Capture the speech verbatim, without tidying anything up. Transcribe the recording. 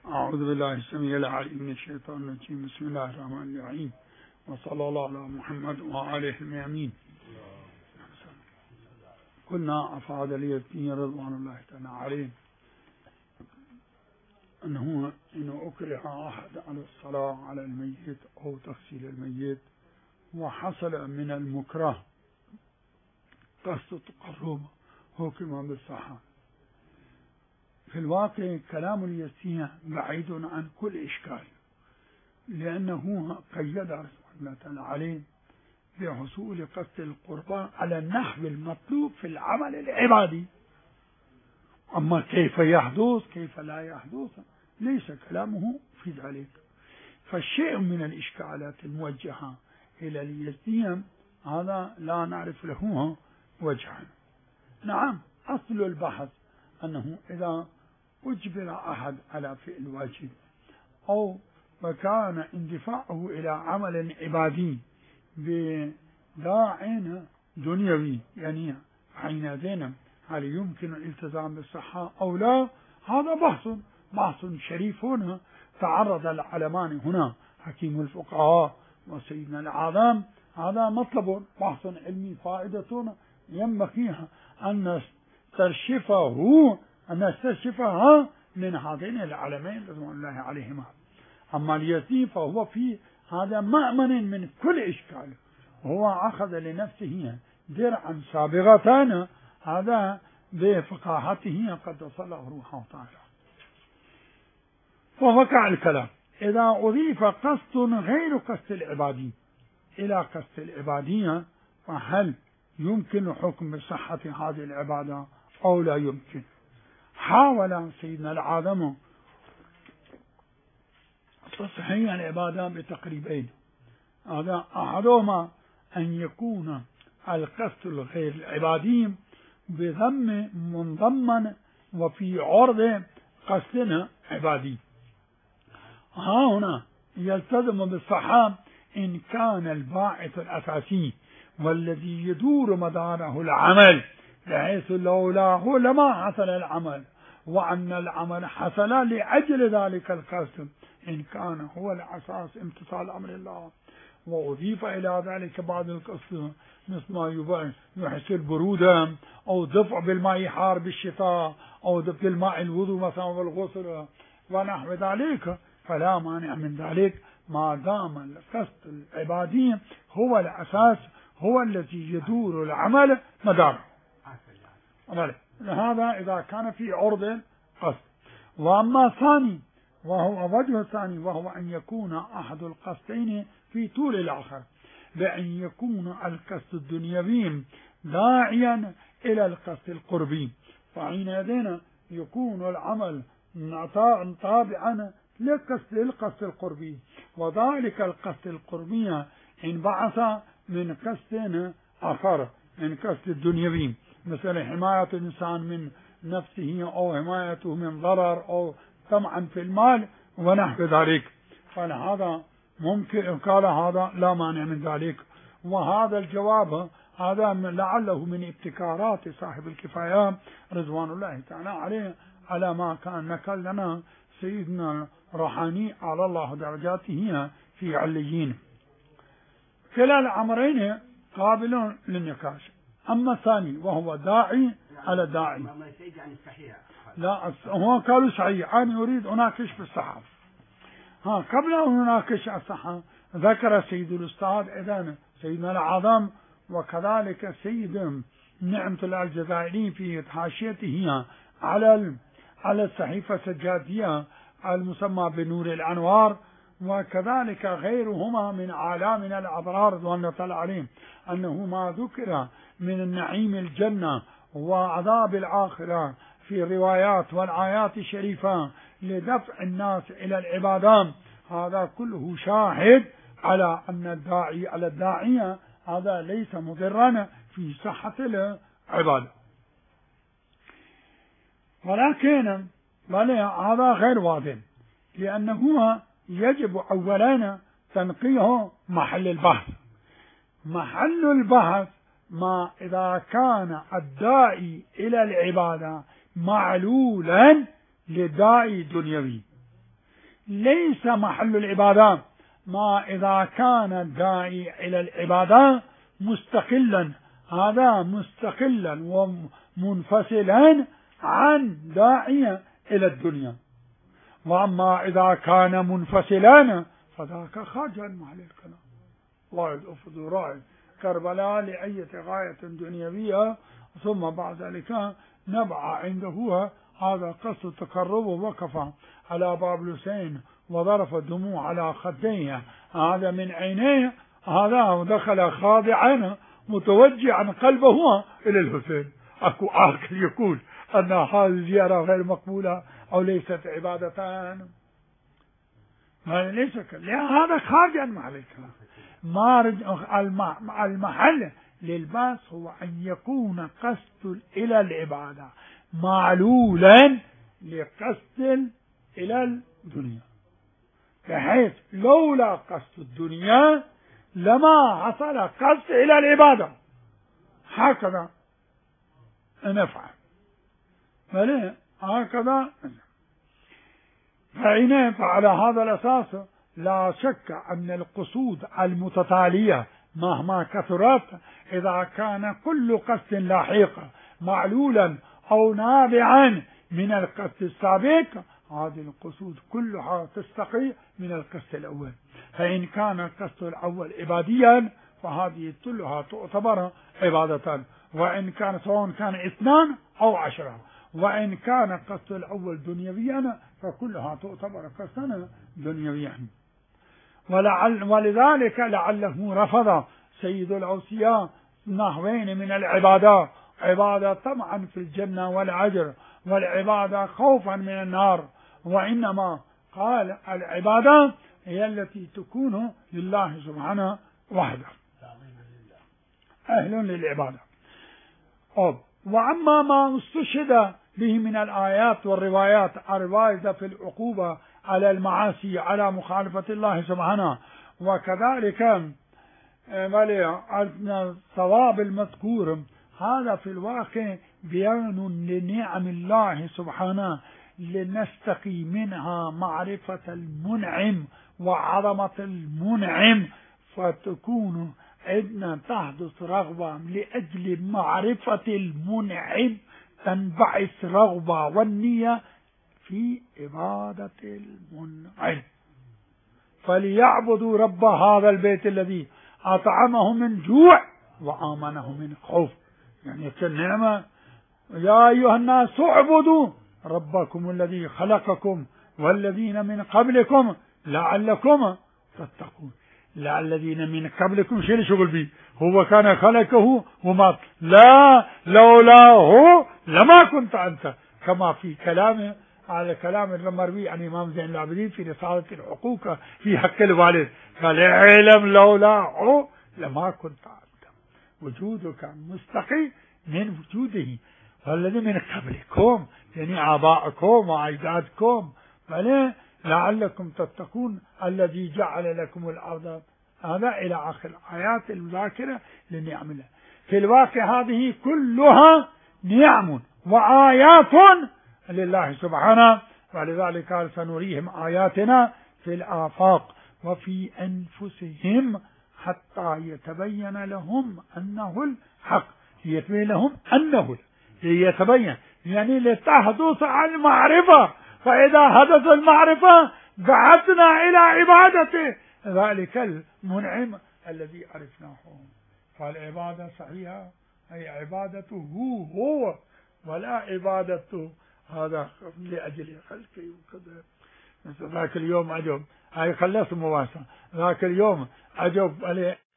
أعوذ بالله السميع العليم من الشيطان الرجيم. بسم الله الرحمن الرحيم، وصلى الله على محمد وآله الميامين. قلنا أفاد اليزني رضوان الله تعالى عليه أنه إن أكره أحد على الصلاة على الميت أو تغسيل الميت وحصل من المكره قصد تقرب حكم بالصحة. في الواقع كلام اليزني بعيد عن كل إشكال، لأنه قيد رضوان الله تعالى عليه بحصول قصد القربان على النحو المطلوب في العمل العبادي. أما كيف يحدث كيف لا يحدث ليس كلامه في ذلك. فالشيء من الإشكالات الموجهة إلى اليزني هذا لا نعرف له وجها. نعم، أصل البحث أنه إذا أجبر أحد على فعل واجب أو وكان اندفاعه إلى عمل عبادي بداع دنيوي، يعني حينئذ هل يمكن الالتزام بالصحة أو لا؟ هذا بحث بحث شريف. هنا تعرض العلمان هنا حكيم الفقهاء وسيدنا الأعظم، هذا مطلب بحث علمي فائدة ينبغي أن نسترشفه أن نسترشفها من هذين العلمين رضوان الله عليهما. أما اليزني فهو في هذا مأمن من كل إشكال، هو أخذ لنفسه درعا سابغة هذا بفقاهته قدس الله روحه تعالى. ووقع الكلام إذا أضيف قصد غير قصد العبادي إلى قصد العبادية فهل يمكن حكم بصحة هذه العبادة أو لا يمكن؟ حاول سيدنا العالم تصحيح العبادة بتقريبين. هذا أحدهما أن يكون القصد الغير العبادي بضم منضما وفي عرض قصد عبادي. ها هنا يلتزم بالصحة إن كان الباعث الأساسي والذي يدور مداره العمل بحيث لولاه لما حصل العمل، وأن العمل حصل لأجل ذلك القصد إن كان هو الأساس امتثال أمر الله. وأضيف إلى ذلك بعض القصد مثل ما يحس البرودة أو دفع بالماء حار بالشتاء أو دفع بالماء الوضوء مثلا والغسل ونحو ذلك، فلا مانع من ذلك ما دام القصد العبادي هو الأساس، هو الذي يدور العمل مداره. هذا إذا كان في عرض قصد. وأما ثاني وهو وجه ثاني وهو أن يكون أحد القصدين في طول الآخر، بأن يكون القصد الدنيوي داعيا إلى القصد القربي، فحينئذ يكون العمل تابعا لقصد القصد القربي، وذلك القصد القربي انبعث من قصد آخر من قصد الدنيوي، مثل حماية الإنسان من نفسه أو حمايته من ضرر أو طمعا في المال ونحو ذلك. فهذا ممكن قال هذا لا مانع من ذلك. وهذا الجواب هذا لعله من ابتكارات صاحب الكفاية رضوان الله تعالى عليه على ما كان نقل لنا سيدنا الروحاني على الله درجاته في عليين. كلا الأمرين قابل للنقاش. أما الثاني وهو داعي على داعي، لا هو قالوا صحيح، أنا أريد أناقش في الصحة. ها قبل أن نناقش الصحة ذكر سيد الأستاذ إذن سيدنا الأعظم وكذلك سيد نعمة الله الجزائري في حاشيته على على الصحيفة السجادية المسمى بنور الأنوار، وكذلك غيرهما من عالمنا الأبرار رضوان الله تعالى عليهم، أنه ما ذكر من النعيم الجنة وعذاب الآخرة في الروايات والآيات الشريفة لدفع الناس إلى العبادات، هذا كله شاهد على أن الداعي على الداعية هذا ليس مضرا في صحة العبادة. ولكن هذا غير واضح، لأنه يجب أولا تنقيه محل البحث. محل البحث ما إذا كان الداعي إلى العبادة معلولا لداعي دنيوي، ليس محل العبادة ما إذا كان الداعي إلى العبادة مستقلا، هذا مستقلا ومنفصلا عن داعية إلى الدنيا. وأما إذا كان منفصلا فذاك خارج عن محل الكلام. واحد أفضل راعي كربلاء لأية غاية دنيوية ثم بعد ذلك نبع عنده هذا قصد تقرب وقف على باب الحسين وظرف الدموع على خديه، هذا من عينيه، هذا دخل خاضعا متوجعا قلبه إلى الحسين. أكو عاقل يقول أن هذه الزيارة غير مقبولة أو ليست عبادة؟ ليس هذا خارج عن محل الكلام. المحل للباس هو أن يكون قصد إلى العبادة معلولا لقصد إلى الدنيا، بحيث لولا قصد الدنيا لما حصل قصد إلى العبادة. هكذا نفعل، بل هكذا. فعينين فعلى هذا الأساس لا شك أن القصود المتتالية مهما كثرت إذا كان كل قصد لاحق معلولا أو نابعا من القصد السابق، هذه القصود كلها تستقي من القصد الأول. فإن كان القصد الأول عباديا فهذه كلها تعتبر عبادة، وإن كان سواء كان اثنان أو عشرة، وإن كان القصد الأول دنيويا فكلها تعتبر قصدا دنيويا. ولعل ولذلك لعله رفض سيد الأوصياء نحوين من العبادة: عبادة طمعا في الجنة والأجر، والعبادة خوفا من النار. وإنما قال العبادة هي التي تكون لله سبحانه وحده، أهل للعبادة. وأما ما استشهد به من الآيات والروايات الواردة في العقوبة على المعاصي على مخالفة الله سبحانه، وكذلك الصواب المذكور، هذا في الواقع بيان لنعم الله سبحانه لنستقي منها معرفة المنعم وعظمة المنعم، فتكون عندنا تحدث رغبة لأجل معرفة المنعم، تنبعث رغبة والنية في عبادة المنعم. فليعبدوا رب هذا البيت الذي أطعمه من جوع وآمنه من خوف. يعني كالنعمة: يا أيها الناس اعبدوا ربكم الذي خلقكم والذين من قبلكم لعلكم تتقون. لا الذين من قبلكم شيء شغل به، هو كان خلقه وما لا لولاه لما كنت أنت، كما في كلامه على كلام المروي عن إمام زين العابدين في رسالة الحقوق في حق الوالد، قال: علم لولاه لما كنت أنت، وجودك مستقي من وجوده. والذي من قبلكم يعني آبائكم وأجدادكم، بل لعلكم تتقون الذي جعل لكم الأرض، هذا إلى آخر الآيات الذاكرة للنعم الله. في الواقع هذه كلها نعم وآيات لله سبحانه، ولذلك قال: سنريهم آياتنا في الآفاق وفي أنفسهم حتى يتبين لهم أنه الحق. يتبين لهم أنه يتبين يعني لتحدث المعرفة، فإذا حدث المعرفة بعثنا إلى عبادته ذلك المنعم الذي عرفناه. فالعبادة صحيحة هي عبادته هو، ولا عبادته هذا لأجل خلقه وكذا. ذاك اليوم عجب، هاي خلص مواسى، ذاك اليوم عجب عليه